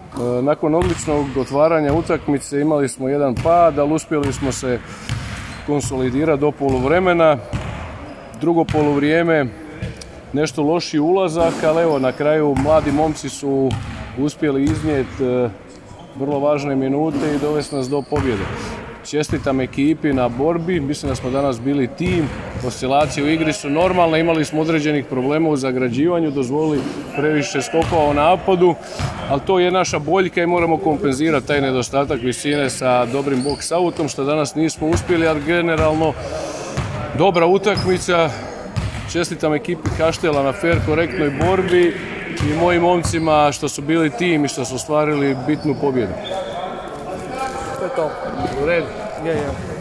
Nakon odličnog otvaranja utakmice imali smo jedan pad, ali uspjeli smo se konsolidirati do poluvremena. Drugo poluvrijeme nešto lošiji ulazak, ali evo na kraju mladi momci su uspjeli iznijeti vrlo važne minute i dovesti nas do pobjede. Čestitam ekipi na borbi, mislim da smo danas bili tim, oscilacije u igri su normalne, imali smo određenih problema u zagrađivanju, dozvolili previše skokova u napadu, ali to je naša boljka i moramo kompenzirati taj nedostatak visine sa dobrim box outom, što danas nismo uspjeli, ali generalno dobra utakmica. Čestitam ekipi Kaštela na fair, korektnoj borbi i mojim momcima što su bili tim i što su ostvarili bitnu pobjedu. To je to. U redu. Je.